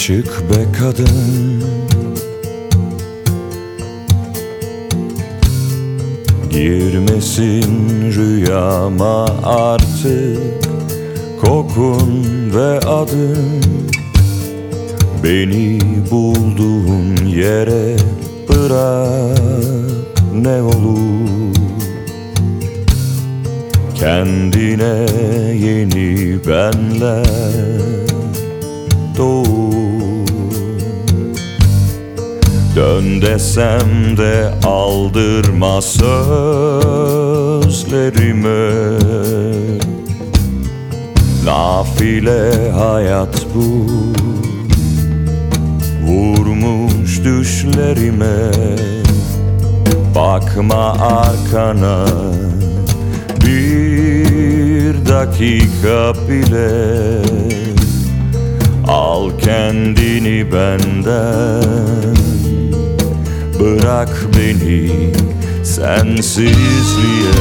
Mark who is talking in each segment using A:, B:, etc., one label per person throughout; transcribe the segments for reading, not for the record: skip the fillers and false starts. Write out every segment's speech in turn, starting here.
A: Çık be kadın, girmesin rüyama artık kokun ve adın. Beni bulduğun yere bırak ne olur. Kendine yeni benler doğur. Dön desem de aldırma sözlerime. Nafile hayat bu, vurmuş düşlerime. Bakma arkana bir dakika bile. Al kendini benden, bırak beni sensizliğe.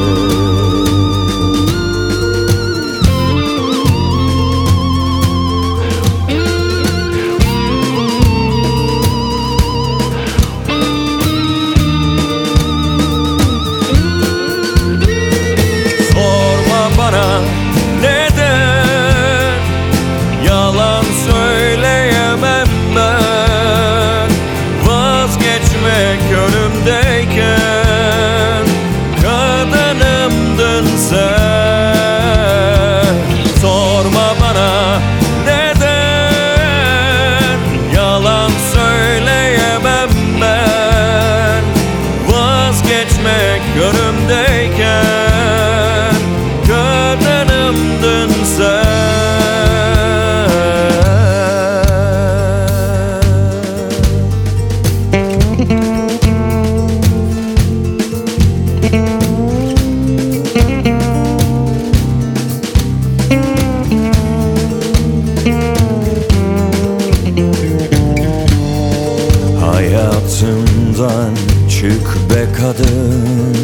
A: Sorma bana neden, yalan söyleyemem ben. Vazgeçmek önümdeyken kadınımdın sen. Sorma bana neden, yalan söyleyemem ben. Vazgeçmek önümdeyken kadınımdın sen. Hayatımdan çık be kadın,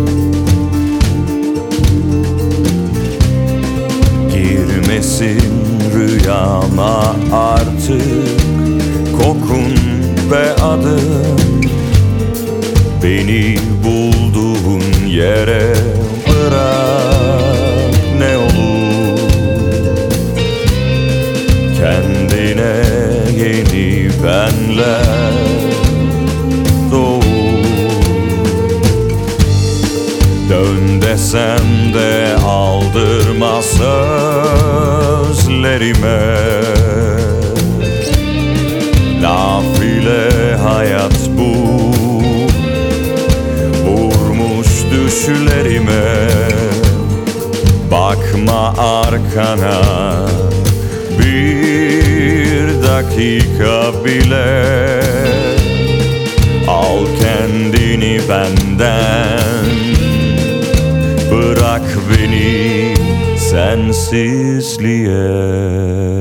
A: girmesin rüyama artık kokun ve adın. Beni bulduğun yere bırak ne olur. Kendine yeni benler doğur. Dön desem de aldırma sözlerime. Nafile hayat bu, vurmuş düşlerime. Bakma arkana bir dakika bile. Al kendini benden, bırak beni sensizliğe.